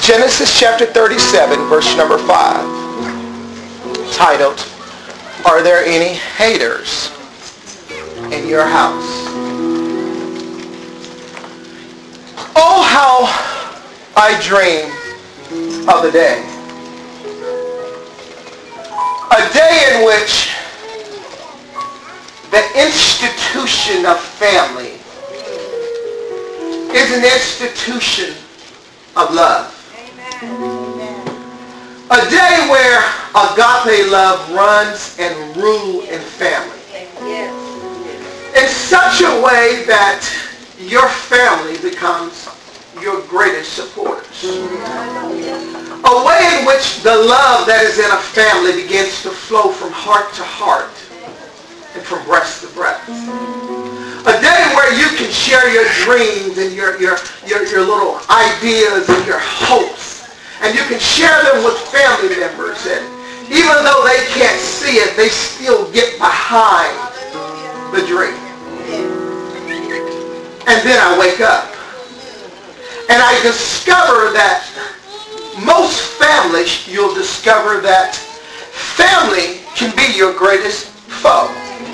Genesis chapter 37, verse number 5, titled, Are There Any Haters in Your House? Oh, how I dream of the day. A day in which the institution of family is an institution of love. A day where agape love runs and rules in family. In such a way that your family becomes your greatest supporters. A way in which the love that is in a family begins to flow from heart to heart and from breast to breast. A day where you can share your dreams and your little ideas and your hopes. And you can share them with family members. And even though they can't see it, they still get behind the dream. And then I wake up. And I discover that most families, you'll discover that family can be your greatest foe.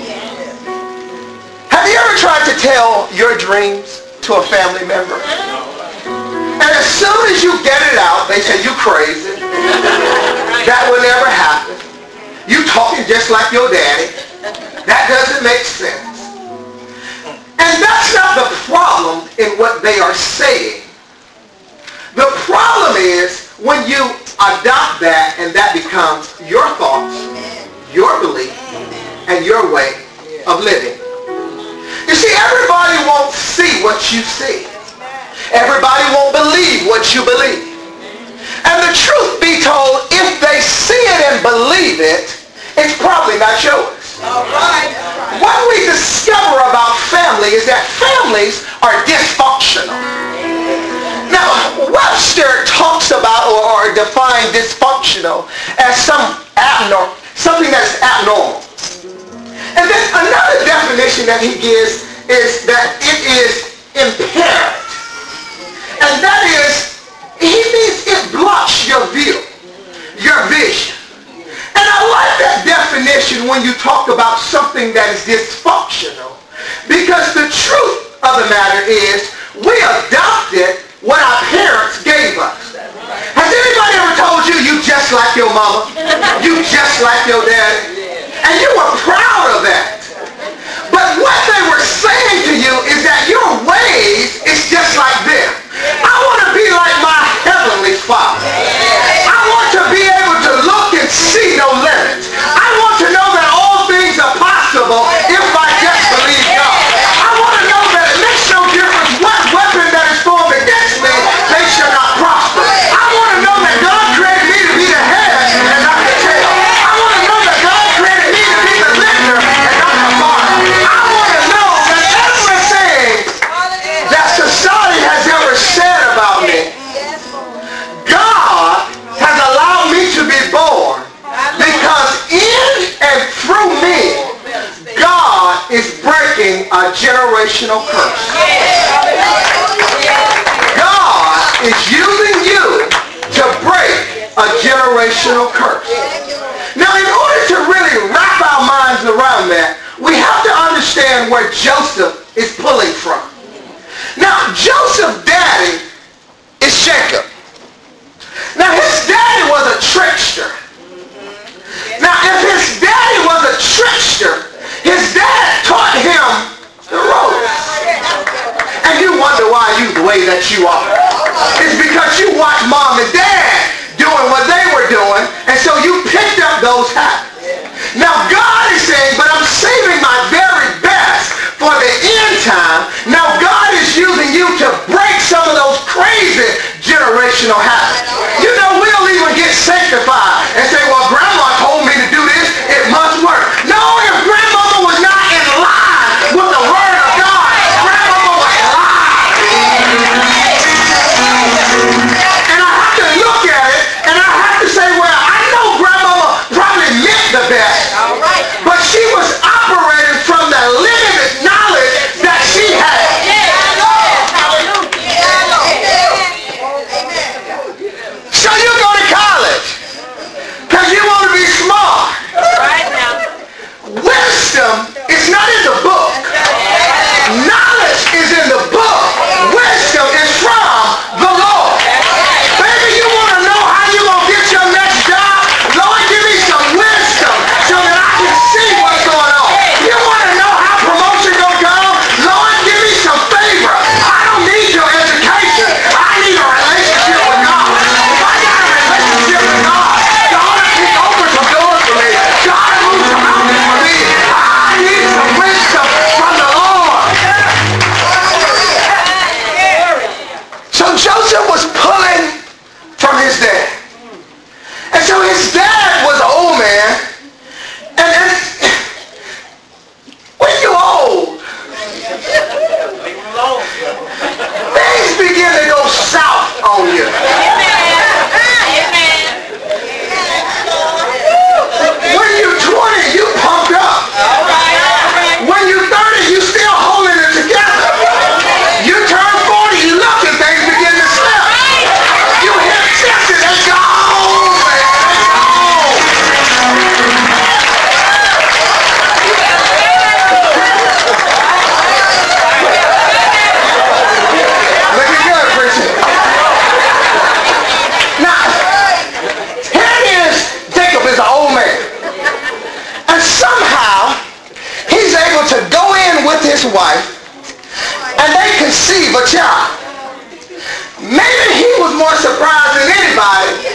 Have you ever tried to tell your dreams to a family member? And as soon as you get it out, they say, you crazy. That will never happen. You talking just like your daddy. That doesn't make sense. And that's not the problem in what they are saying. The problem is when you adopt that and that becomes your thoughts, your belief, and your way of living. You see, everybody won't see what you see. Everybody won't believe what you believe. And the truth be told, if they see it and believe it, it's probably not yours. All right. What we discover about family is that families are dysfunctional. Now, Webster talks about or defines dysfunctional as something that is abnormal. And then another definition that he gives is that it is impaired. And that is, he means it blocks your view, your vision. And I like that definition when you talk about something that is dysfunctional. Because the truth of the matter is, we adopted what our parents gave us. Has anybody ever told you, you just like your mama? You just like your daddy? And you were proud of that. But what they were saying to you is that your ways is just like them. I want to be like my heavenly Father. I want to be able to look and see no limits. I want to know that all things are possible if I just believe God. I want to know that it makes no difference what weapon that is formed against me, they shall not prosper. I want to know that God created me to be the head and not the tail. I want to know that God created me to be the lender and not the borrower. I want to know that everything that society has ever said about me, God has allowed me to be born because in and through me, God is breaking a generational curse. God is using you to break a generational curse. Now, in order to really wrap our minds around that, we have to understand where Joseph is pulling from. Now, Joseph's daddy is Jacob. Now, his daddy was a trickster. Now, if his daddy was a trickster, his dad taught him the ropes. And you wonder why you the way that you are. It's because you watched mom and dad doing what they were doing, and so you picked up those habits. Now, God is saying, but I'm saving my very best for the end time. Now, God is using you to break some of those crazy generational habits. You know, we'll even get sanctified and say, well, grandma told me to do this, it must work. No, if grandmama was not in line with the word of God, grandmama was lying. And I have to look at it, and I have to say, well, I know grandmama probably meant the best, but she was operating from the limited knowledge that she had.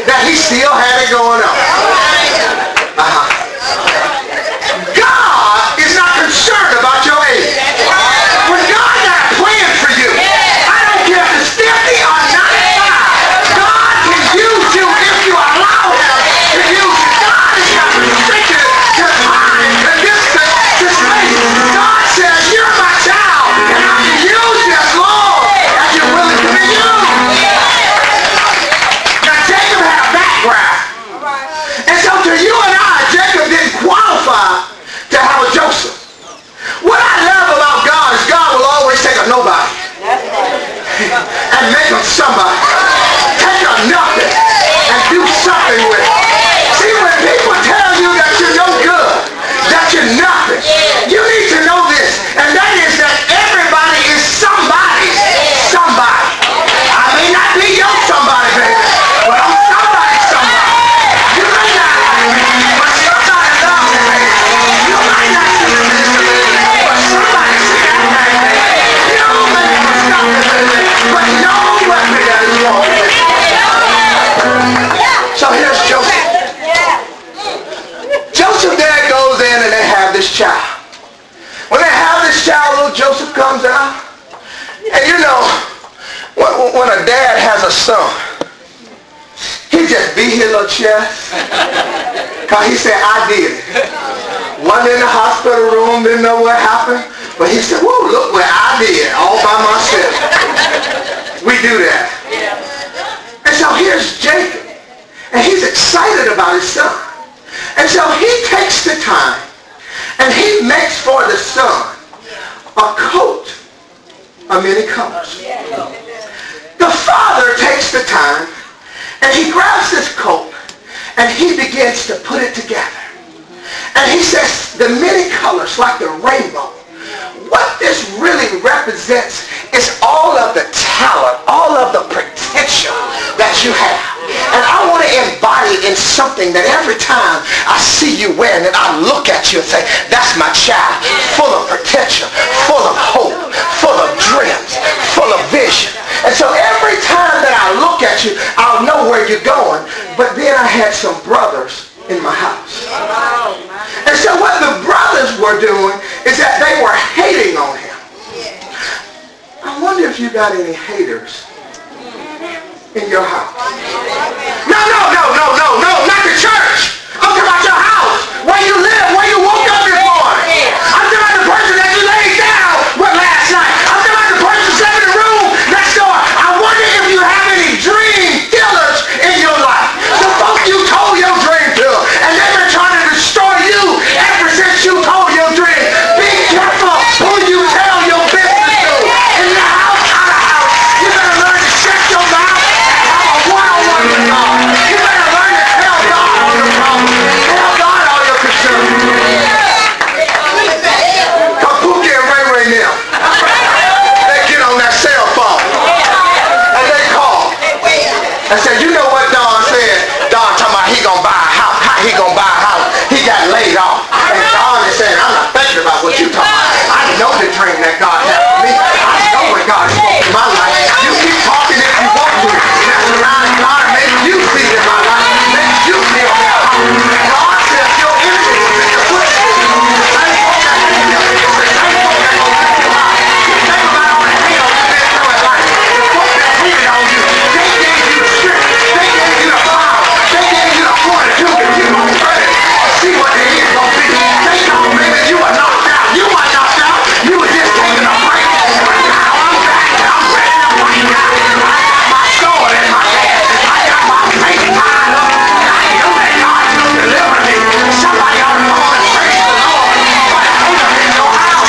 that he still had it going on. God is not concerned about your age. When God got a plan for you, I don't care if it's 50 or 95, God can use you if you allow him to use you. God is not restricted to time and distance to space. God says, you're my child, and I can use you as long as you're willing to be used. Now, Jacob had a background. And so to you and I, Jacob didn't qualify to have a Joseph. What I love about God is God will always take a nobody and make him somebody. Take a nothing and do something with it. See, when people tell you that you're no good, that you're nothing, you need to know this, and that is that everybody is somebody's somebody. I may not be your somebody, baby, but I'm somebody's somebody. You may not, but somebody loves me, baby. You might not see the minister, baby, but somebody see that thing, baby. You may not stop it, baby, but no weapon that is wrong. So here's Joseph. Joseph dad goes in and they have this child. When they have this child, little Joseph comes out. And you know, when a dad has a son, he just beat his little chest. Because he said, I did it. Wasn't in the hospital room, didn't know what happened. But he said, whoa, look what I did all by myself. We do that. And so here's Jacob. And he's excited about his son. And so he takes the time and he makes for the son a coat of many colors. The father takes the time and he grabs this coat and he begins to put it together. And he says the many colors like the rainbow. What this really represents is all of the talent, all of the potential that you have. And I want to embody it in something that every time I see you wearing it, I look at you and say, that's my child, full of potential, full of hope, full of dreams, full of vision. And so every time that I look at you, I'll know where you're going. But then I had some brothers in my house. And so what the brothers were doing is that they were hating on him. I wonder if you got any haters in your house. No, not the church. I'm talking about your house, where you live, where you woke up this morning. I'm talking about the person that you laid down with last night. I'm talking about the person who slept in the room next door. I wonder if you have any dream killers in your life. The folks you told your dream to, and they've been trying to destroy you ever since you told your dream. Be careful who you tell your business to. In the house, out of house. You better learn to shut your mouth and have a one-on-one with God. You better learn to tell God all your problems. Tell God all your concerns. Kapuki and Ray Ray now. They get on that cell phone and they call and say, you know what Don said? Don talking about he gonna buy a house. How he gonna buy a house? He got laid off. And Don is saying, I'm not thinking about what you talking about. I know the dream that God has for me. I know what God has spoken in my life. You keep talking if you want to. That's around God makes you see in my life. Makes you feel that house. God says your enemy is the footstool. The same folk that hate you. The same folk that gonna take you out. You think about all the hell you've been through in life. The folk that hated on you. They gave you the strength. They gave you the power. They gave you the fortitude to keep on running. See what the end gonna be. They thought maybe you were knocked out. You weren't knocked out. You were just taking a break. But now I'm back and I'm ready to fight now. I got my sword in my hand. I got my faith tied up. And I know that God will deliver me. Somebody ought to go and praise the Lord for the haters in your house.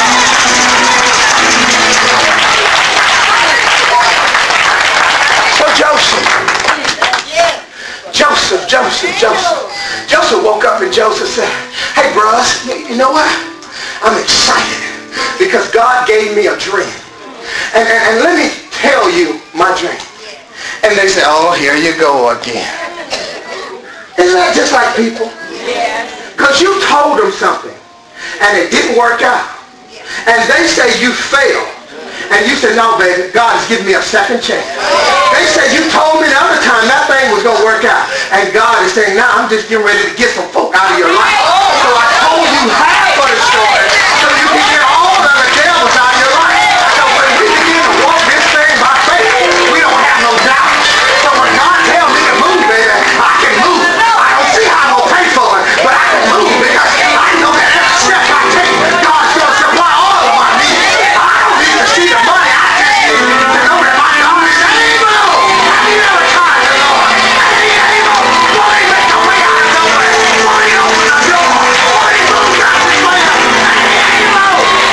So Joseph woke up and Joseph said, hey bros, you know what? I'm excited because God gave me a dream. And let me tell you my dream. And they said, oh, here you go again. Isn't that just like people? Because you told them something and it didn't work out. And they say you failed. And you said, no, baby, God has given me a second chance. They said, you told me the other time time that thing was going to work out. And God is saying, now I'm just getting ready to get some folk out of your life. So I told you half of the story so you can get all of the devils out of your life. So when we begin to walk this thing by faith, we don't have no doubt. So when God tells me to move, baby, I can move. I don't see how I'm going to pay for it, but I can move because I know that every step I take, God's going to supply all of my needs. I don't need to see the money. I just need to know that my God is able. Have you ever tried the Lord? And He able. Won't He make a way out of the way? Won't He open the door? Won't He move mountains for you? And He able.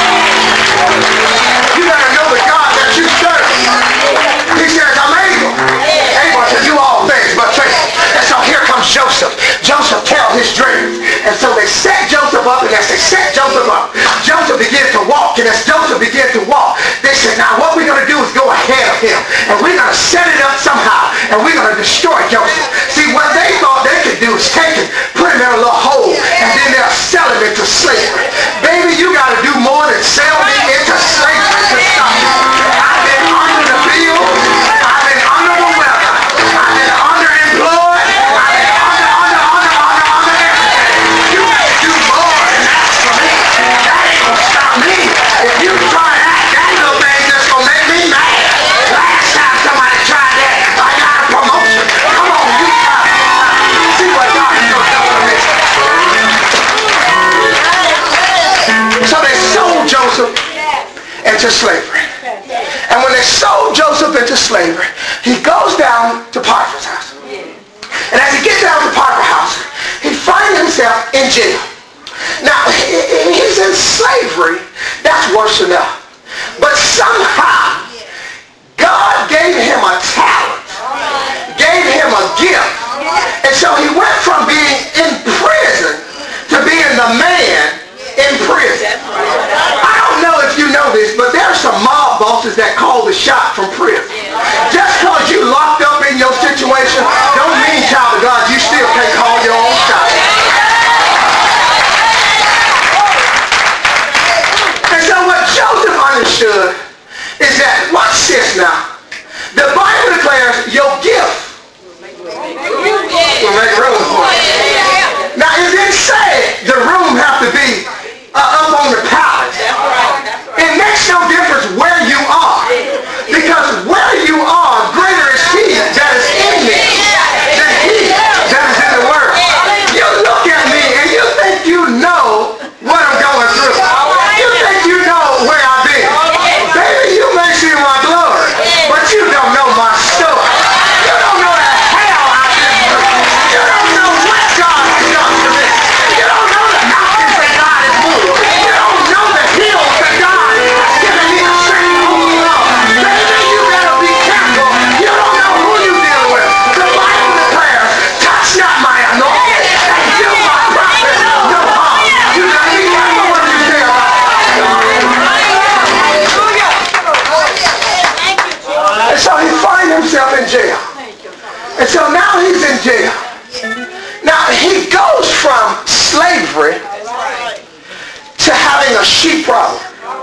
You better know the God that you serve. He says, I'm able. Able to do all things but fail. And so here comes Joseph. Joseph tells his dreams. And so they set Joseph up, and as they set Joseph up, Joseph began to walk. And as Joseph began to walk, they said, now what we're going to do is go ahead of him. And we're going to set it up somehow. And we're going to destroy Joseph. See, what they thought they could do is take him, put him in a little hole, and then they'll sell him into slavery. Baby, you got to do more than sell me into slavery to stop me. I've been under the bills. I've been under the weather. I've been underemployed. I've been under everything. You got to do more than that for me. That ain't going to stop me. If you try that little thing just going to make me mad. Last time somebody tried that, I got a promotion. Come on, you try it. See what God is going to do for me. So they sold Joseph into slavery. And when they sold Joseph into slavery, he goes down to Potiphar's house. And as he gets down to Potiphar's house, he finds himself in jail. Now, he's in slavery. That's worse enough. But somehow, God gave him a talent, gave him a gift. And so he went from being in prison to being the man in prison. I don't know if you know this, but there are some mob bosses that call the shot from prison. Just because you locked up in your situation don't mean, child of God, you still can't call your own shot. And so what Joseph understood is that, watch this now, the Bible declares your gift will make room for it. Now it didn't say the room have to be up on the palace. It makes no difference where you are, because where you are, greater is He that is in me than he that is in the world. You look at me and you think you know what I'm going through. You think you know where I've been. Baby, you may see my glory, but you don't know my story. You don't know the hell I've been through. You don't know what God has done to me. You don't know the mountains that God has moved. You don't know the hills that God has given me the strength to hold on. Baby, you better be careful. You don't know who you're dealing with. The Bible declares, touch not my anointing and do my prophet no harm. You better be careful what you say about it. And so he finds himself in jail. And so now he's in jail. Now he goes from slavery to having a sheep problem.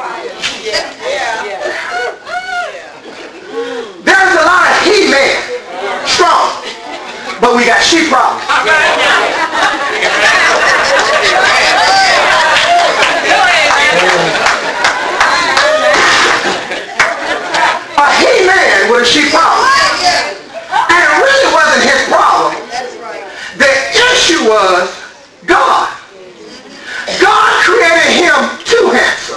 There's a lot of he-men, strong, but we got sheep problems. A he-man with a sheep problem. And it really wasn't his problem. The issue was God. God created him too handsome.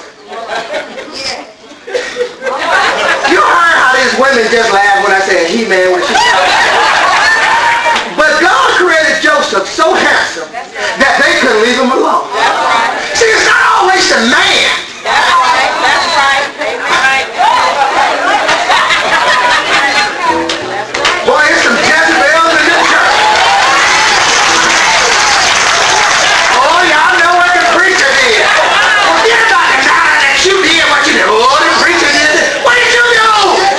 You heard how these women just laugh when I say he-man with a sheep problem. But God created Joseph so handsome that they couldn't leave him alone. See, it's not always the man. That's right. Boy, it's some Jezebels in this church. Oh, y'all know what the preacher did. Forget about the time that you did what you did. Oh, the preacher did this. What did you do?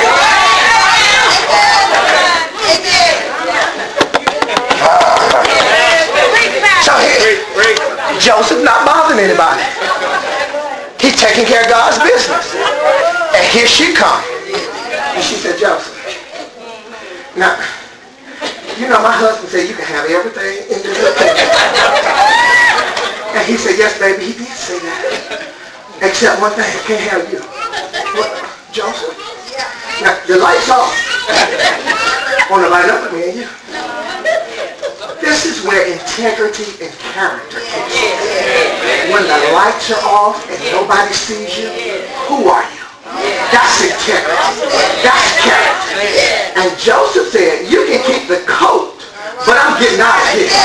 So Joseph not bothering anybody. He's taking care of God's business. And here she comes. And she said, Joseph, now, you know, my husband said, you can have everything in this little picture. And he said, yes, baby, he did say that. Except one thing, I can't have you. What, Joseph? Now, the light's off. On the light up at me and you. This is where integrity and character kicks in. When the lights are off and nobody sees you, who are you? That's integrity. That's character. And Joseph said, you can keep the coat, but I'm getting out of here.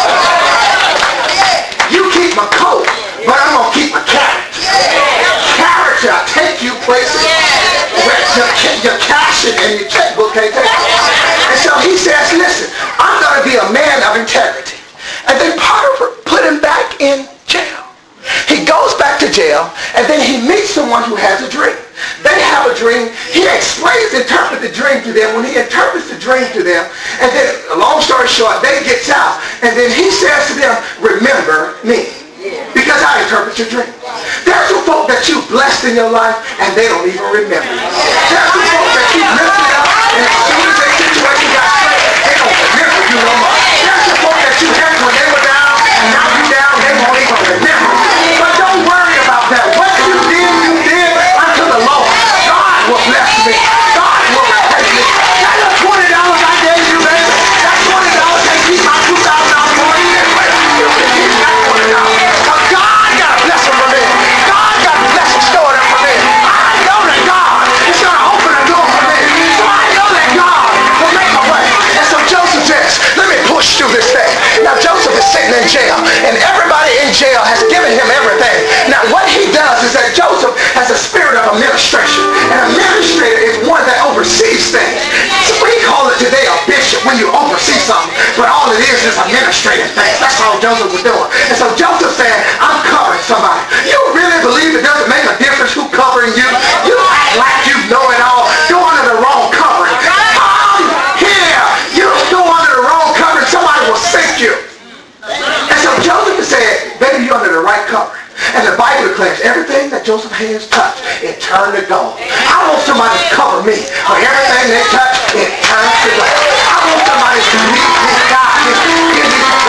You keep my coat, but I'm going to keep my character. Character, I take you places where your cash and your checkbook can't take you. And so he says, listen, I'm going to be a man of integrity. And then Potiphar put him back in jail. He goes back to jail, and then he meets someone who has a dream. They have a dream. He interprets the dream to them. When he interprets the dream to them, and then, long story short, they gets out, and then he says to them, remember me, because I interpret your dream. There's some folk that you've blessed in your life, and they don't even remember you. There's some folk that you've lifted up, and as soon as their situation got straight, they don't remember you no more. There's some folk that you helped when they were down, and now you're down, they won't even remember you. But don't worry about that. What you did unto the Lord. God will bless me. God will repay me. That little $20 I gave you, baby, that $20 can't keep my $2,000 for you. You can keep that $20. But God got a blessing for me. God got a blessing stored up for me. I know that God is going to open a door for me. So I know that God will make a way. And so Joseph says, let me push through this thing. Now Joseph is sitting in jail, and everybody in jail has given him everything. Now what he does is that Joseph has a spirit of administration. An administrator is one that oversees things. So we call it today a bishop when you oversee something, but all it is administrative things. That's all Joseph was doing. And so Joseph said, I'm covering somebody. You really believe it doesn't make a difference who covering you? You act like you know it all. Go under the wrong covering. Come here. You go under the wrong covering, somebody will sink you. And so Joseph said, baby, you're under the right covering. And the Bible declares everything that Joseph's hands touch, it turned to gold. I want somebody to cover me. For everything they touch, it turns to gold. I want somebody to lead me, God, give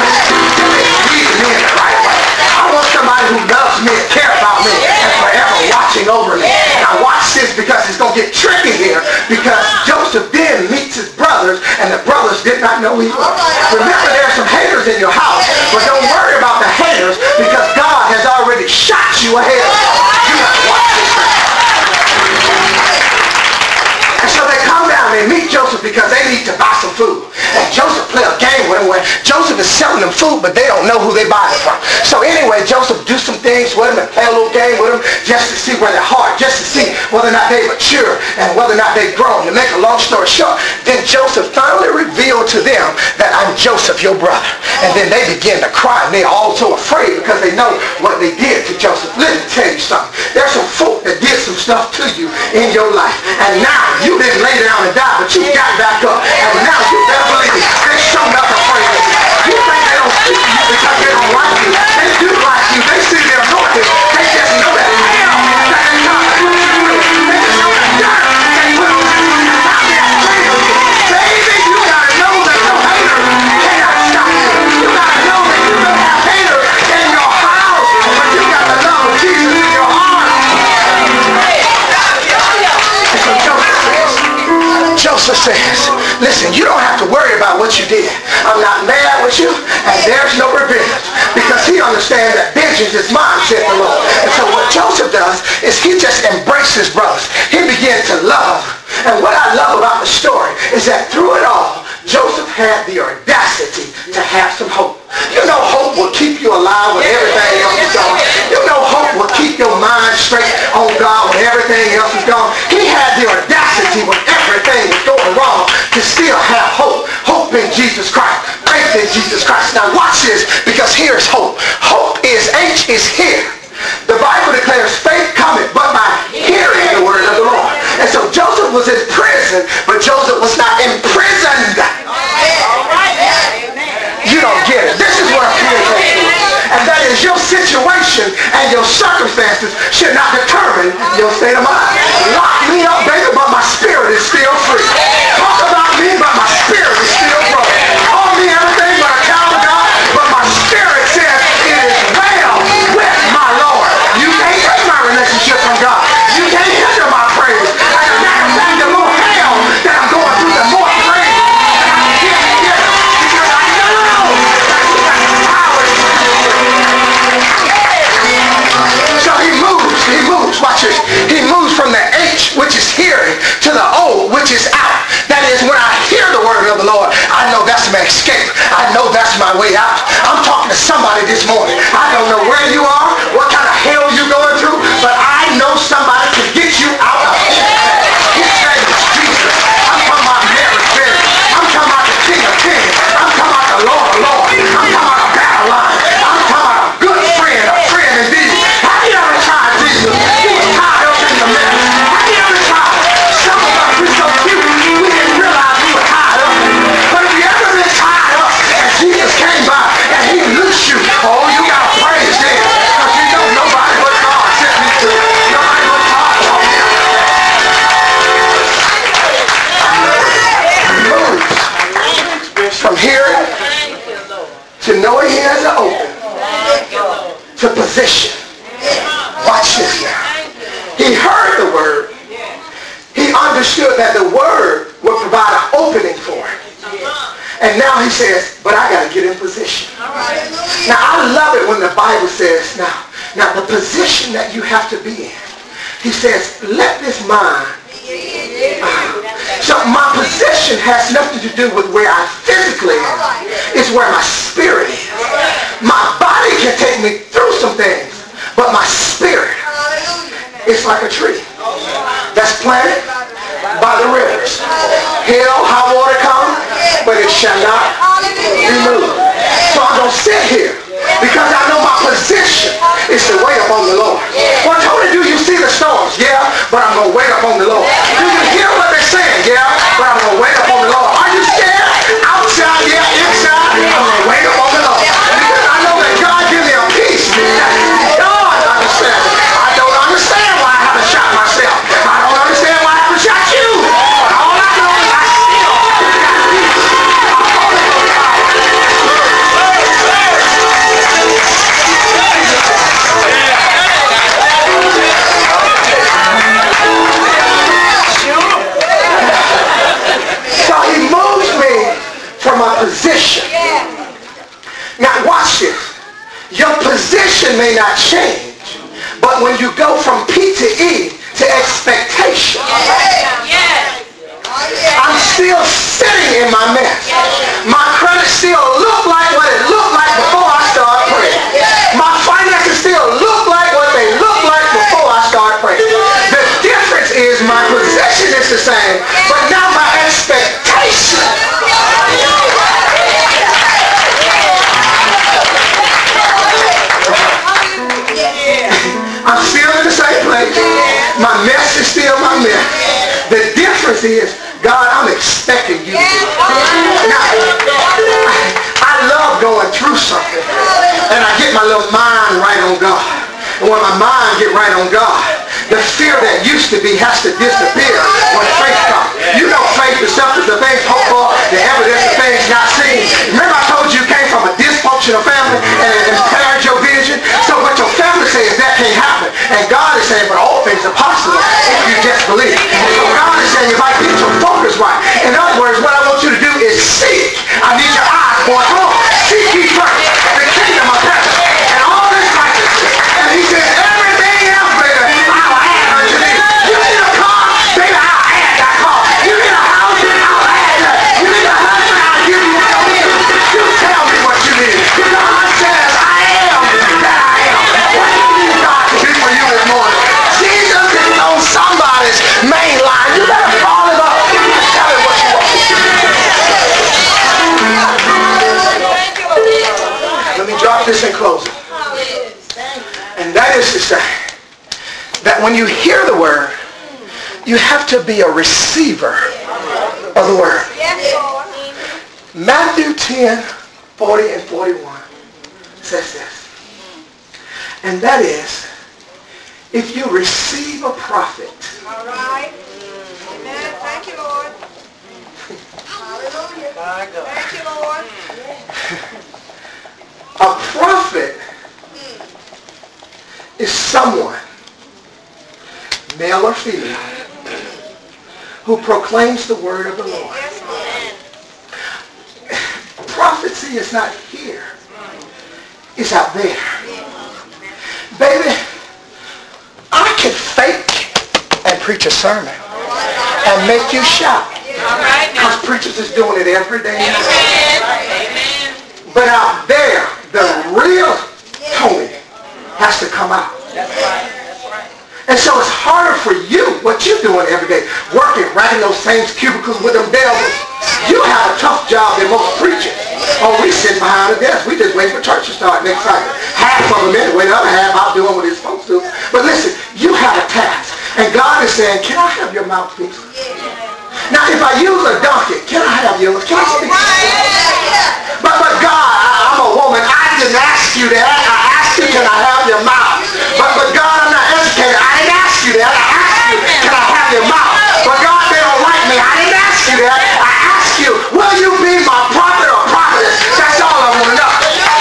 me in the right way. I want somebody who loves me and cares about me and forever watching over me. And I watch this because it's going to get tricky here, because Joseph then meets his brothers, and the brothers did not know he was. Remember, there's some haters in your house, but don't worry about the haters, because God has already shot you ahead. You have to watch this thing. And so they come down and meet Joseph because they need to buy some food. And Joseph play a game with them where Joseph is selling them food, but they don't know who they buy it from. So anyway, Joseph do some things with them and play a little game with them just to see where they're hard, just to see whether or not they mature and whether or not they've grown. To make a long story short, then Joseph finally revealed to them that I'm Joseph, your brother. And then they begin to cry, and they're all so afraid because they know what they did to Joseph. Let me tell you something. There's some folk that did some stuff to you in your life, and now you didn't lay down and die, but you got back up, and now you better believe they show up afraid of you. You think they don't speak to you because they don't like you. They do like you. They see their anointing. They just know that hell that they got to put you through. They just know that dirt they put on you. And now they're afraid of you. Baby, you got to know that no hater cannot stop you. You got to know that you don't have haters in your house, but you got the love of Jesus in your heart. And so Joseph says, listen, you don't have to worry about what you did. I'm not mad with you, and there's no revenge, because he understands that vengeance is mine, said the Lord. And so what Joseph does is he just embraces brothers. He begins to love. And what I love about the story is that through it all, Joseph had the audacity to have some hope. You know hope will keep you alive when everything else is gone. You know hope will keep your mind straight on God when everything else is gone. He had the audacity when everything was going wrong to still have hope. Hope in Jesus Christ. Faith in Jesus Christ. Now watch this, because here's hope. Hope is H is here. The Bible declares faith cometh but by hearing the word of the Lord. And so Joseph was in prison, but Joseph was not imprisoned. You don't get it. This is where fear takes you. And that is, your situation and your circumstances should not determine your state of mind. Lock me up, baby, but my spirit is still free. Talk about me, but my spirit is still broken. Call me escape. I know that's my way out. I'm talking to somebody this morning. I don't know where you are, what kind of hell you're going through, but I know somebody can get you out of it. His name is Jesus. I'm talking about Mary Berry. I'm talking about the King of Kings. I'm talking about the Lord of Lords. I'm talking about a battle line. I'm talking about a good friend, a friend indeed. Have you ever tried Jesus? He was tied up in the mess. Have you ever tried? Some of us, we're so cute, we didn't realize we were tied up. But if you ever been tied up and Jesus came by and he loosed you, oh, you got to praise him. Because you know nobody but God sent me to. Nobody but God taught me. Moves from hearing to knowing he has an open to position. Watch this now. He heard the word. He understood that the word would provide an opening for him. And now he says, but I got to get in position. Now I love it when the Bible says, now the position that you have to be in. He says, let this mind. So my position has nothing to do with where I physically am. It's where my spirit is. My body can take me through some things, but my spirit is like a tree that's planted by the rivers. Hell, high water comes, but it shall not be moved. So I'm going to sit here because I know my position is to wait upon the Lord. Well, Tony, do you see the storms? Yeah, but I'm going to wait upon the Lord. Do you hear what they're saying? Yeah, but I'm going to wait upon the Lord. Are you scared? Outside, yeah, inside, I'm going to wait upon the Lord. Because I know that God gives me a peace that God understands. I don't understand why I haven't shot myself. I don't understand why I haven't shot you. But all I know is I still got peace. So he moves me from my position. Now watch this. Your position may not change, but when you go from P to E to expectation, I'm still sitting in my mess. My credit still look like what it looked like before I started praying. My finances still look like what they look like before I started praying. The difference is my position is the same, but now my expectation. I'm still in the same place. My mess is still my mess. The difference is, God, I'm expecting you. Now, I love going through something, and I get my little mind right on God. And when my mind get right on God, the fear that used to be has to disappear when faith comes. You know faith is something the things hoped for, the evidence of things not seen. Remember I told you came from a dysfunctional family and impaired your vision? So what your family says, that can't happen. And God is saying, but all things are possible if you just believe. So God is saying, if I get your focus right. In other words, what I want you to do is seek. I need your eyes going, come on, seek ye first the kingdom of heaven and all this righteousness. And he says, everything else, baby, I'll add unto thee. You need a car, baby, I'll add that car. You need a house, I'll add that. You need a husband, I'll give you what you need. You tell me what you need. God says, I am that I am. What do you need God to do for you this morning? Jesus is on somebody's main line. You better fall in love. Tell him what you want. Let me drop this in closing. And that is to say that when you hear the word, you have to be a receiver of the word. Matthew 10, 40 and 41 says this. And that is, if you receive a prophet. All right. Amen. Thank you, Lord. Hallelujah. Thank you, Lord. A prophet is someone, male or female, who proclaims the word of the Lord. Prophecy is not here. It's out there. Baby, I can fake and preach a sermon and make you shout. Because preachers is doing it every day. But out there, the real Tony has to come out. And so it's harder for you, what you're doing every day, working, racking those same cubicles with them devils. You have a tough job than most preachers. Oh, we sit behind the desk. We just wait for church to start next Sunday. Half of them anyway, the other half out doing what they're supposed to. But listen, you have a task. And God is saying, can I have your mouthpiece? Now, if I use a donkey, can I have yours? Can I speak? But God, I'm a woman. I didn't ask you that. I asked you, can I have your mouth? But God, I'm not educated. I didn't ask you that. I asked you, can I have your mouth? But God, they don't like me. I didn't ask you that. I asked you, will you be my prophet or prophetess? That's all I want to know.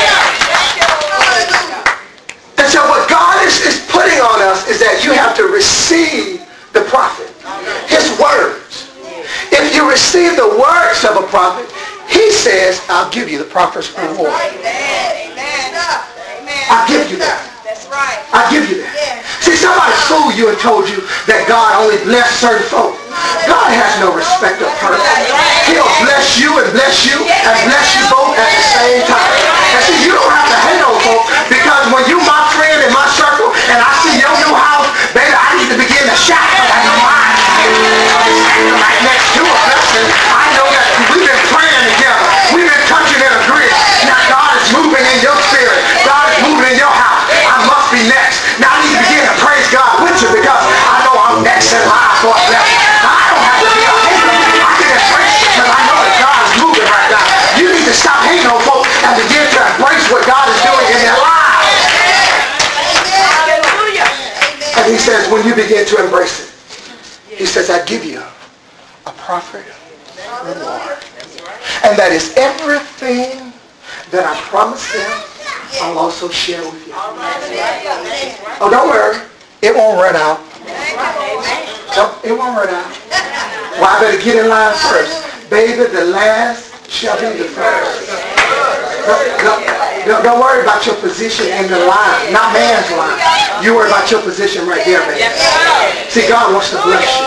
And so what God is putting on us is that you have to receive the prophet, his words. If you receive the words of a prophet, he says, I'll give you the prophet's reward. I'll give you that. I'll give you that. See, somebody fooled you and told you that God only blessed certain folk. God has no respect of person. He'll bless you and bless you both at the same time. And see, you don't have to hate on folk, because when you my friend in my circle and I see your new house, baby, I need to begin to shout because I know mine is standing right next to a blessing. I know that we've been praying together. We've been touching and agreeing. Now God is moving in your spirit. God is moving in your house. I must be next. Now I need to begin to praise God with you, because I know I'm next in line for a blessing. I don't have to be a hater. I can embrace it because I know that God is moving right now. You need to stop hating on folks and begin to embrace what God is doing in their lives. And he says, when you begin to embrace it, he says, I give you a prophet reward. And that is everything that I promised them, I'll also share with you. Oh, don't worry. It won't run out. No, it won't run out. Well, I better get in line first. Baby, the last shall be the first. Don't worry about your position in the line. Not man's line. You worry about your position right there, baby. See, God wants to bless you.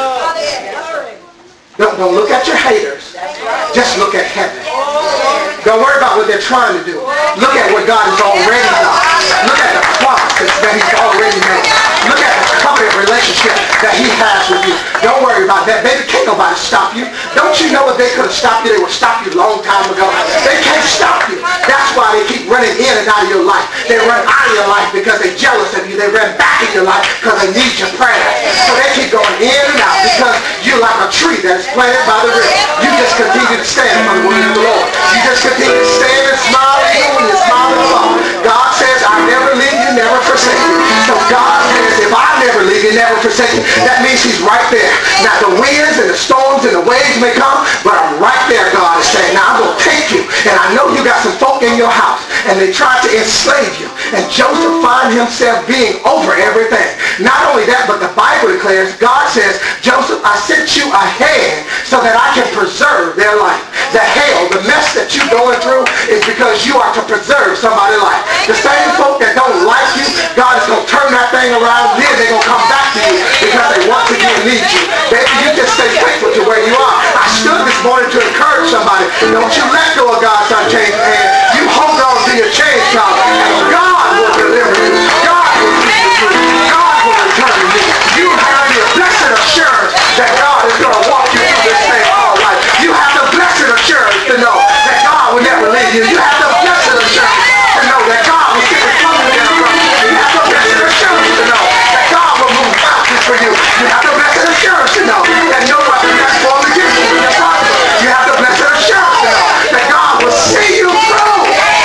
Don't look at your haters. Just look at heaven. Don't worry about what they're trying to do. Look at what God has already done. Look at the promises that he's already made. Look at the covenant relationship that he has with you. Don't worry about that. Baby, can't nobody stop you. Don't you know if they could have stopped you, they would stop you a long time ago. They can't stop you. That's why they keep running in and out of your life. They run out of your life because they're jealous of you. They run back in your life because they need your prayer. So they keep going in and out because you're like a tree that is planted by the river. You just continue to stand for the word of the Lord. You just continue to stand and smile even when you're smiling alone. God says, I never leave you, never forsake you. So God says, if I never leave you, never forsake you, that means he's right there. Now the winds and the storms and the waves may come, but I'm right there, God is saying. Now I'm going to take you. And I know you got some folk in your house, and they tried to enslave you. And Joseph found himself being over everything. Not only that, but the Bible declares, God says, Joseph, I sent you ahead so that I can preserve their life. The hell, the mess that you're going through is because you are to preserve somebody's life. The same folk that don't like you, God is going to turn that thing around, then they're going to come back to you because they once again need you. Baby, you just stay faithful to where you are. I stood this morning to encourage somebody. Don't you let go of God's unchanged hand. You hold on to your chain, child, and God will deliver you. God will keep you through. God will return you. You have your blessed assurance that God is going to walk you through this thing all right. You have the blessed assurance to know that God will never leave you. You have the blessed assurance to know that God will keep it coming down from you. You have the blessed assurance to know that God will move mountains for you. You have the blessed assurance to know that no weapon that's formed against you will prosper. You have the blessed assurance to know that God will see you through.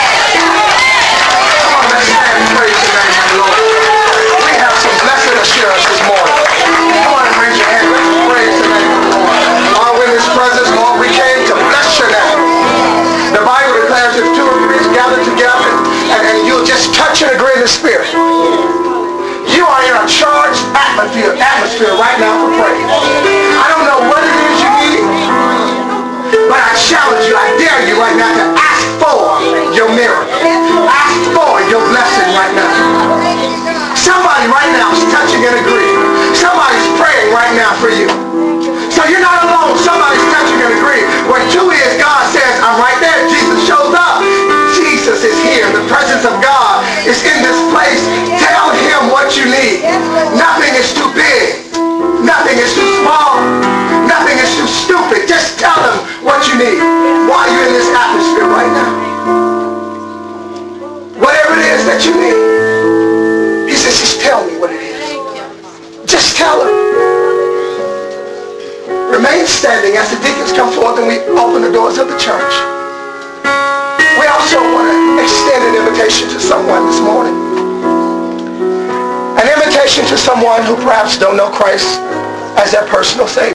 Come on, let's stand and praise the name of the Lord. We have some blessed assurance this morning. Come on and raise your hand. Let's praise the name of the Lord. While we're in his presence, Lord, we came to bless your name. The Bible declares if two or three is gathered together and you'll just touch and agree in the Spirit. You are in a charged atmosphere right now for praise. I don't know what it is you need, but I challenge you, I dare you right now to ask for your miracle. Ask for your blessing right now. Somebody right now is touching and agreeing. Somebody's praying right now for you. So you're not alone. Somebody's touching need while you're in this atmosphere right now. Whatever it is that you need. He says, just tell me what it is. Just tell her. Remain standing as the deacons come forth and we open the doors of the church. We also want to extend an invitation to someone this morning. An invitation to someone who perhaps don't know Christ as their personal Savior.